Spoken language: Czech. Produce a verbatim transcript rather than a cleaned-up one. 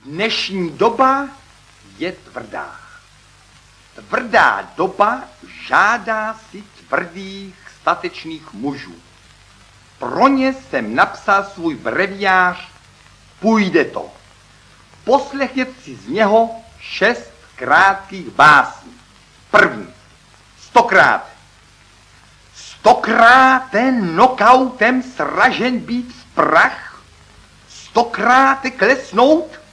Dnešní doba je tvrdá. Tvrdá doba žádá si tvrdých, statečných mužů. Pro ně jsem napsal svůj breviář Půjde to. Poslechněte si z něho šest krátkých básní. První. Stokrát. Stokráte nokautem sražen být v prach, stokráte klesnout